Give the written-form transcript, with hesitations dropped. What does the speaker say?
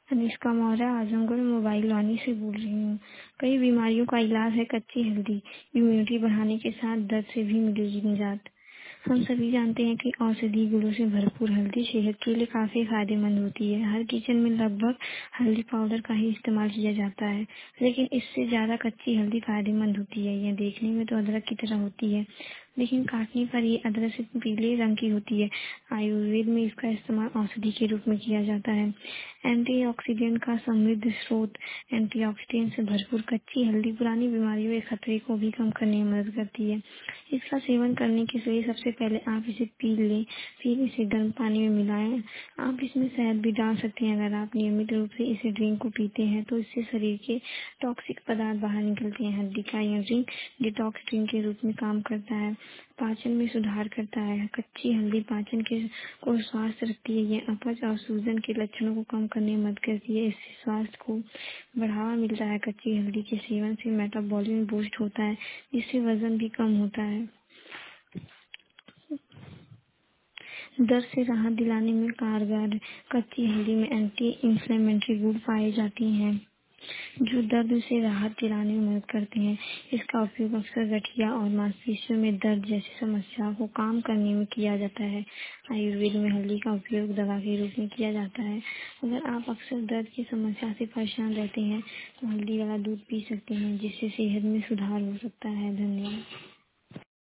Anushka Maurya, Azamgarh mobile Vani से बोल रही हूँ। कई बीमारियों का इलाज है कच्ची हल्दी। इम्यूनिटी बढ़ाने के साथ दर्द से भी मिलेगी निजात। हम सभी जानते हैं कि औषधि गुणों से भरपूर हल्दी सेहत के लिए काफी फायदेमंद होती है। हर किचन में लगभग हल्दी पाउडर का ही इस्तेमाल किया जाता है, लेकिन इससे ज्यादा कच्ची हल्दी फायदेमंद होती है। यह देखने में तो अदरक की तरह होती है, लेकिन काटने पर ये अदरक से पीले रंग की होती है। आयुर्वेद में इसका इस्तेमाल औषधि के रूप में किया जाता है। एंटीऑक्सीडेंट का समृद्ध स्रोत, एंटीऑक्सीडेंट से भरपूर कच्ची हल्दी पुरानी बीमारियों के खतरे को भी कम करने में मदद करती है। इसका सेवन करने के लिए सबसे पहले आप इसे पी लें, फिर इसे गर्म पानी में मिलाएं। आप इसमें शहद भी डाल सकते हैं। अगर आप नियमित रूप से इसे ड्रिंक को पीते हैं तो इससे शरीर के टॉक्सिक पदार्थ बाहर निकलते हैं। हल्दी का यह ड्रिंक डिटॉक्स ड्रिंक के रूप में काम करता है, पाचन में सुधार करता है। कच्ची हल्दी पाचन के को स्वस्थ रखती है। यह अपच और सूजन के लक्षणों को कम करने में मदद करती है। इससे स्वास्थ्य को बढ़ावा मिलता है। कच्ची हल्दी के सेवन से मेटाबॉलिज्म बूस्ट होता है, जिससे वजन भी कम होता है। दर्द से राहत दिलाने में कारगर, कच्ची हल्दी में एंटी इंफ्लेमेटरी गुण पाए जाते हैं जो दर्द से राहत दिलाने में मदद करते हैं। इसका उपयोग अक्सर गठिया और मांसपेशियों में दर्द जैसी समस्याओं को कम करने में किया जाता है। आयुर्वेद में हल्दी का उपयोग दवा के रूप में किया जाता है। अगर आप अक्सर दर्द की समस्या से परेशान रहते हैं तो हल्दी वाला दूध पी सकते हैं, जिससे सेहत में सुधार हो सकता है। धन्यवाद।